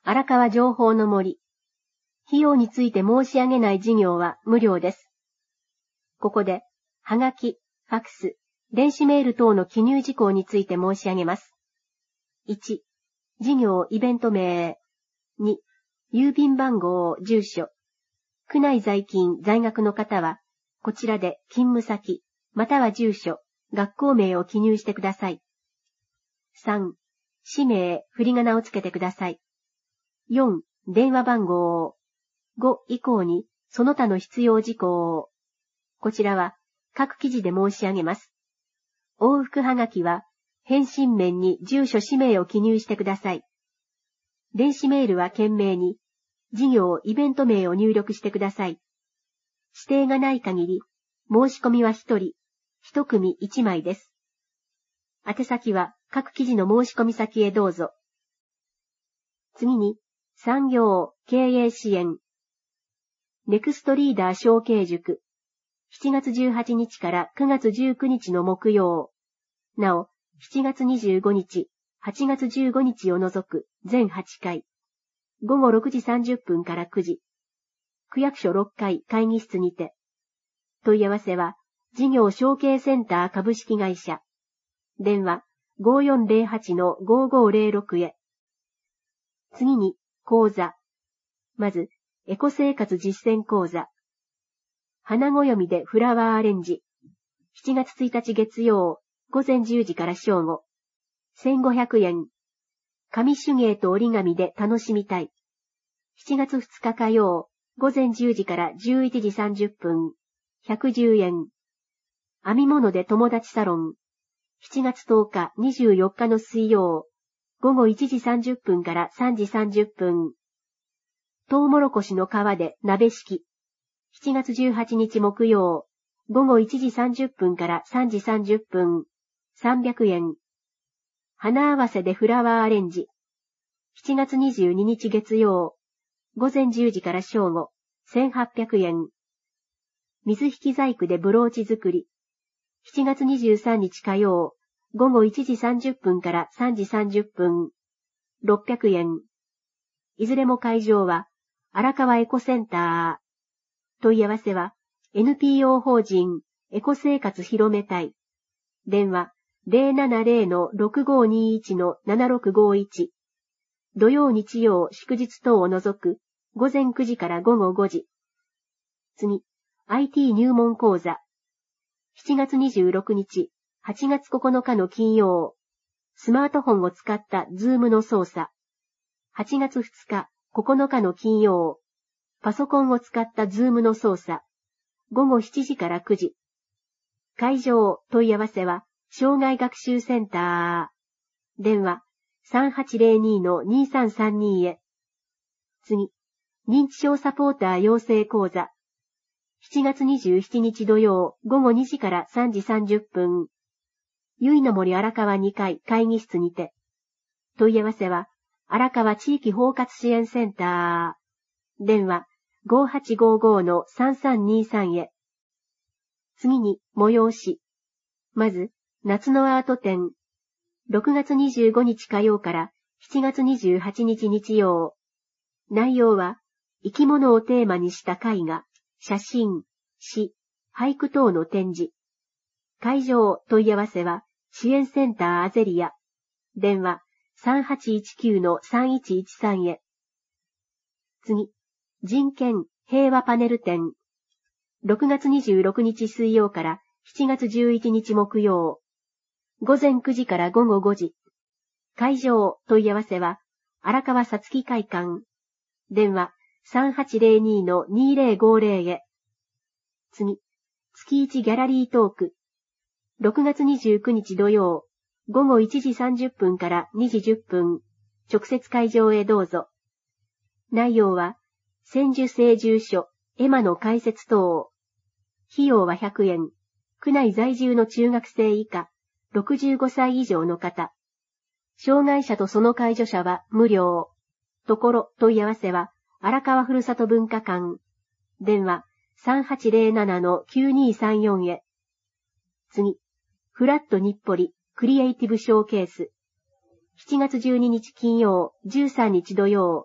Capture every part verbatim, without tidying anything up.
荒川情報の森。費用について申し上げない事業は無料です。ここで、はがき、ファクス、電子メール等の記入事項について申し上げます。いち、事業イベント名。に、郵便番号、住所。区内在勤、在学の方は、こちらで勤務先、または住所、学校名を記入してください。さん、氏名、振り仮名をつけてください。よん、電話番号。ご以降に、その他の必要事項。こちらは、各記事で申し上げます。往復はがきは、返信面に住所氏名を記入してください。電子メールは懸命に、事業イベント名を入力してください。指定がない限り、申し込みはひとり、いち組いちまいです。宛先は各記事の申し込み先へどうぞ。次に、産業、経営支援。ネクストリーダー承継塾。しちがつじゅうはちにちからくがつじゅうくにちの木曜。なお、しちがつにじゅうごにち、はちがつじゅうごにちを除く全はちかい。ごごろくじさんじゅっぷんからくじ。区役所ろっかい会議室にて。問い合わせは、事業承継センター株式会社。電話 ごーよんぜろはちのごーごーぜろろく へ。次に、講座。まず、エコ生活実践講座。花暦でフラワーアレンジ。しちがつついたち月曜、ごぜんじゅうじから正午。せんごひゃくえん。紙手芸と折り紙で楽しみたい。しちがつふつか火曜、ごぜんじゅうじからじゅういちじさんじゅっぷん。ひゃくじゅうえん。編み物で友達サロン。しちがつとおかにじゅうよっかの水曜。ごごいちじさんじゅっぷんからさんじさんじゅっぷん。トウモロコシの皮で鍋敷。しちがつじゅうはちにち木曜。ごごいちじさんじゅっぷんからさんじさんじゅっぷん。さんびゃくえん。花合わせでフラワーアレンジ。しちがつにじゅうににち月曜。ごぜんじゅうじから正午。せんはっぴゃくえん。水引き細工でブローチ作り。しちがつにじゅうさんにち火曜。ごごいちじさんじゅっぷんからさんじさんじゅっぷん。ろっぴゃくえん。いずれも会場は、荒川エコセンター。問い合わせは、エヌピーオー 法人、エコ生活広めたい。電話、ぜろななぜろのろくごにいちのななろくごいち。土曜日曜祝日等を除く、ごぜんくじからごごごじ。次、アイティー 入門講座。しちがつにじゅうろくにち、はちがつここのかの金曜。スマートフォンを使ったズームの操作。はちがつふつか、ここのかの金曜。パソコンを使ったズームの操作。ごごしちじからくじ。会場、問い合わせは、障害学習センター。電話、さんはちぜろにのにさんさんにへ。次、認知症サポーター養成講座。しちがつにじゅうしちにち土曜、ごごにじからさんじさんじゅっぷん。ゆいの森荒川にかい会議室にて。問い合わせは、荒川地域包括支援センター。電話、ごはちごごのさんさんにさんへ。次に、催し。まず、夏のアート展。ろくがつにじゅうごにち火曜からしちがつにじゅうはちにち日曜。内容は、生き物をテーマにした絵画、写真、詩、俳句等の展示。会場、問い合わせは、支援センターアゼリア。電話、さんはちいちきゅうのさんいちいちさんへ。次、人権、平和パネル展。ろくがつにじゅうろくにち水曜からしちがつじゅういちにち木曜。ごぜんくじからごごごじ。会場、問い合わせは、荒川さつき会館。電話、さんはちぜろにのにぜろごぜろへ。次、月いちギャラリートーク。ろくがつにじゅうくにち土曜。ごごいちじさんじゅっぷんからにじじゅっぷん。直接会場へどうぞ。内容は、千住製住所、エマの開設等。費用はひゃくえん。区内在住の中学生以下、ろくじゅうごさい以上の方。障害者とその介助者は無料。ところ、問い合わせは、荒川ふるさと文化館。電話、さんはちぜろななのきゅうにさんよんへ。次、フラット日暮里、クリエイティブショーケース。しちがつじゅうににち金曜、じゅうさんにち土曜、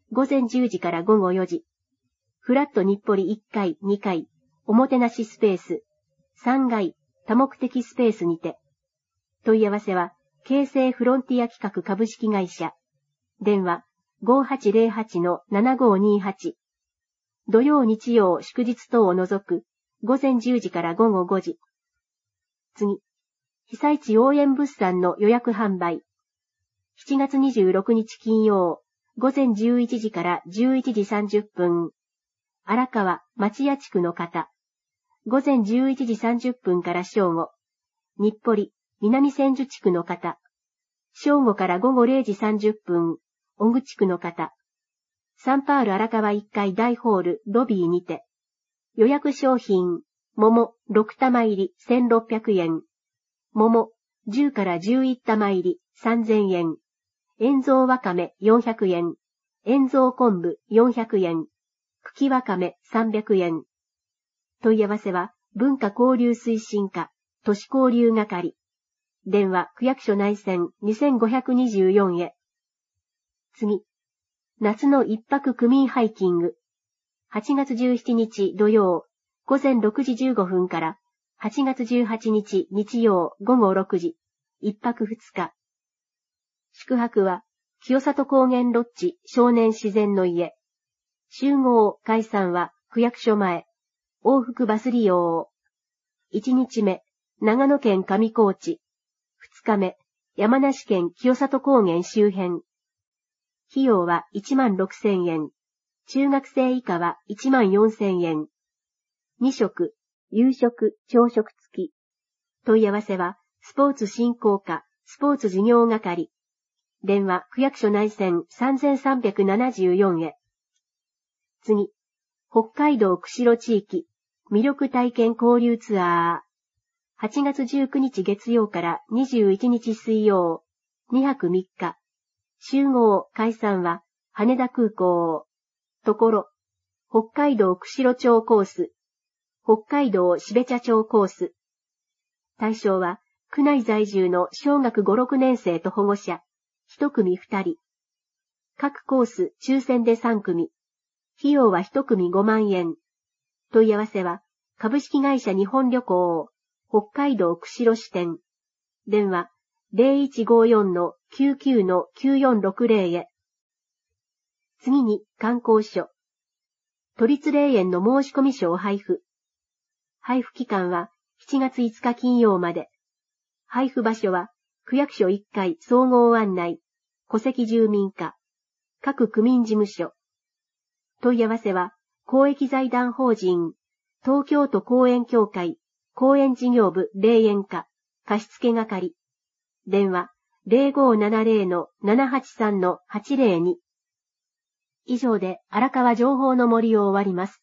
午前じゅうじから午後よじ。フラット日暮里いっかい、にかい、おもてなしスペース、さんがい、多目的スペースにて。問い合わせは、京成フロンティア企画株式会社。電話、ごはちゼロはちのななごにはち。土曜日曜祝日等を除く、午前じゅうじから午後ごじ。次。被災地応援物産の予約販売。しちがつにじゅうろくにち金曜、午前じゅういちじからじゅういちじさんじゅっぷん。荒川町屋地区の方。午前じゅういちじさんじゅっぷんから正午。日暮里南千住地区の方。正午から午後れいじさんじゅっぷん。小口地区の方。サンパール荒川いっかい大ホールロビーにて。予約商品、桃ろくたま入りせんろっぴゃくえん。桃じゅうからじゅういちたま入りさんぜんえん。塩蔵わかめよんひゃくえん。塩蔵昆布よんひゃくえん。茎わかめさんびゃくえん。問い合わせは文化交流推進課、都市交流係。電話区役所内線にせんごひゃくにじゅうよんへ。次。夏の一泊区民ハイキング。はちがつじゅうしちにち土曜、午前ろくじじゅうごふんから、はちがつじゅうはちにち日曜午後ろくじ、一泊二日。宿泊は、清里高原ロッジ少年自然の家。集合解散は区役所前。往復バス利用。いちにちめ、長野県上高地。ふつかめ、山梨県清里高原周辺。費用はいちまんろくせんえん。中学生以下はいちまんよんせんえん。に食、夕食、朝食付き。問い合わせは、スポーツ振興課、スポーツ事業係。電話、区役所内線さんぜんさんびゃくななじゅうよんへ。次。北海道釧路地域、魅力体験交流ツアー。はちがつじゅうくにち月曜からにじゅういちにち水曜、にはくみっか。集合、解散は、羽田空港。ところ、北海道釧路町コース。北海道標茶町コース。対象は、区内在住の小学ご、ろくねん生と保護者、一組二人。各コース抽選でさんくみ。費用は一組ごまんえん。問い合わせは、株式会社日本旅行、北海道釧路支店。電話、ゼロいちごよんのきゅうきゅうのきゅうよんろくゼロへ。次に、観光所。都立霊園の申込書を配布。配布期間はしちがついつか金曜まで。配布場所は、区役所いっかい総合案内、戸籍住民課、各区民事務所。問い合わせは、公益財団法人、東京都公園協会、公園事業部霊園課、貸付係。電話、ゼロごななゼロのななはちさんのはちゼロに。以上で荒川情報の森を終わります。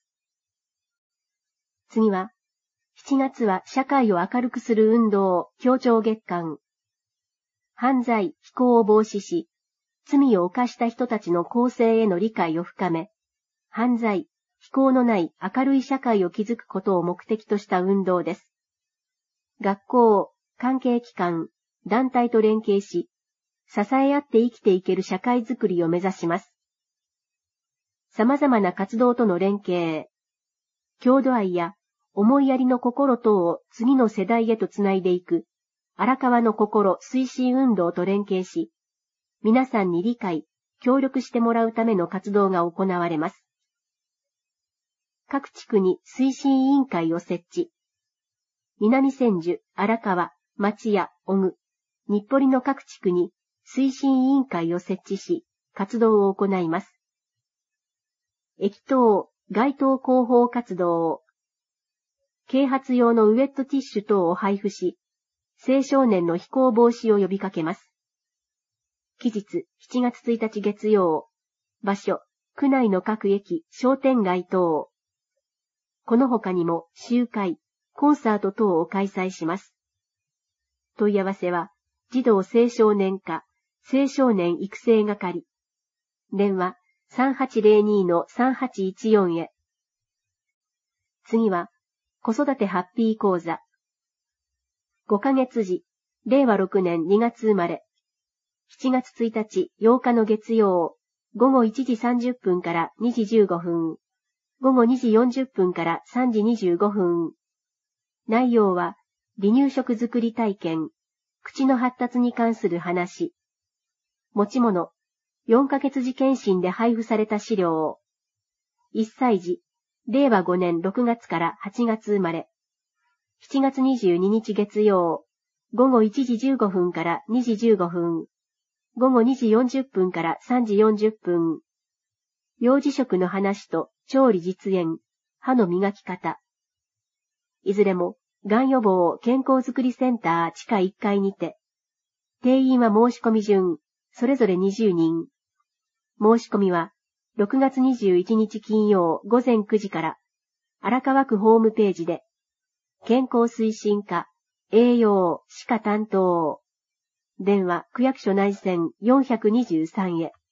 次は、しちがつは社会を明るくする運動、協調月間。犯罪、非行を防止し、罪を犯した人たちの更生への理解を深め、犯罪、非行のない明るい社会を築くことを目的とした運動です。学校、関係機関、団体と連携し、支え合って生きていける社会づくりを目指します。様々な活動との連携、郷土愛や思いやりの心等を次の世代へとつないでいく、荒川の心推進運動と連携し、皆さんに理解、協力してもらうための活動が行われます。各地区に推進委員会を設置。南千住、荒川、町屋、小具、日暮里の各地区に推進委員会を設置し、活動を行います。駅頭、街頭広報活動。啓発用のウェットティッシュ等を配布し、青少年の非行防止を呼びかけます。期日、しちがつついたち月曜。場所、区内の各駅、商店街等。この他にも集会、コンサート等を開催します。問い合わせは、児童青少年課、青少年育成係。電話、さんはちゼロにのさんはちいちよんへ。次は、子育てハッピー講座。ごかげつじ、れいわろくねんにがつ生まれ。しちがつついたちようかの月曜、 午後いちじさんじゅっぷんからにじじゅうごふん、午後にじよんじゅっぷんからさんじにじゅうごふん。内容は、離乳食作り体験、口の発達に関する話。持ち物、よんかげつ時検診で配布された資料を。いっさい児、れいわごねんろくがつからはちがつ生まれ。しちがつにじゅうににち月曜、午後いちじじゅうごふんからにじじゅうごふん。午後にじよんじゅっぷんからさんじよんじゅっぷん。幼児食の話と調理実演、歯の磨き方。いずれも、がん予防健康づくりセンター地下いっかいにて。定員は申し込み順、それぞれにじゅうにん。申し込みは、ろくがつにじゅういちにち金曜午前くじから、荒川区ホームページで、健康推進課、栄養、歯科担当。電話区役所内線よんひゃくにじゅうさんへ。